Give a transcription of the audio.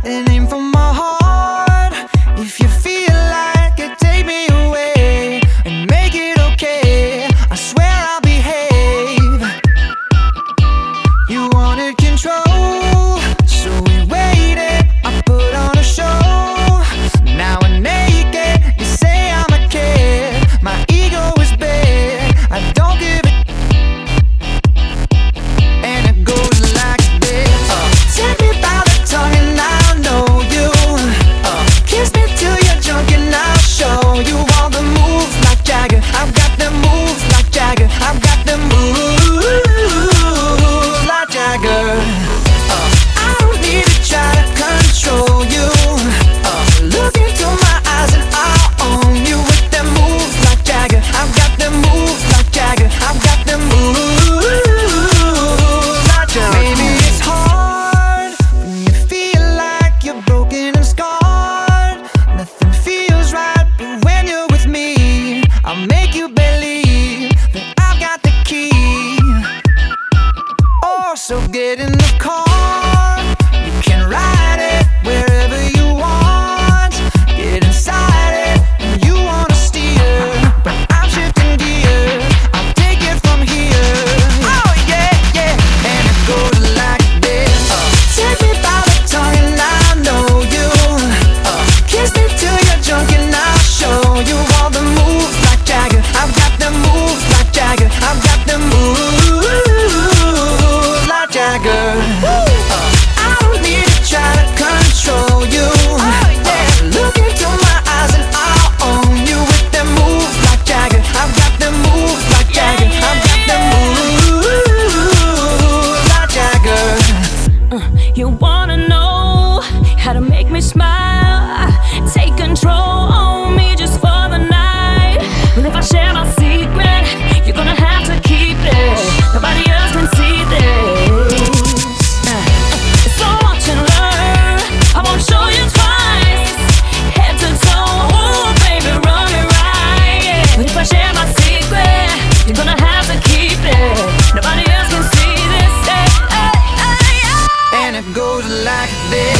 and aim for my heart. If you feel like it, take me away and make it okay. I swear I'll behave. You wanted control, so we waited. I put on a show. Now I'm naked. You say I'm a kid. My ego is big. I don't give it. And it goes like this. Take me by the tongue and I'll know you. Kiss me till you're drunk and I'll show you all the moves like Jagger. I've got the moves like Jagger. I've got the moves like Jagger. I don't need to try to control you. Look into my eyes and I'll own you with them moves like Jagger. I've got them moves like Jagger. I've got them moves like Jagger. Maybe it's hard when you feel like you're broken and scarred. Nothing feels right, but when you're with me, I'll make you believe that I've got the key. Oh, so get in the car. You can ride it wherever you want. Get inside it when you wanna steer. But I'm shifting gears. I'll take it from here. Oh yeah, yeah. And it goes like this. Take me by the tongue and I'll know you. Kiss me till you're drunk and I'll show you all the moves like Jagger. I've got the moves like Jagger. I've got the moves like Jagger. I don't need to try to control you. Look into my eyes and I'll own you with them moves like Jagger. I've got them moves like Jagger. I've got them moves like Jagger. You wanna know how to make me smile? Take control on me just for the night. Well, if I share my secret, you're gonna have to keep it. Nobody else can see this. It's so much and learn. I won't show you twice. Head to toe, ooh, baby, run it right. But if I share my secret, you're gonna have to keep it. Nobody else can see this. And it goes like this.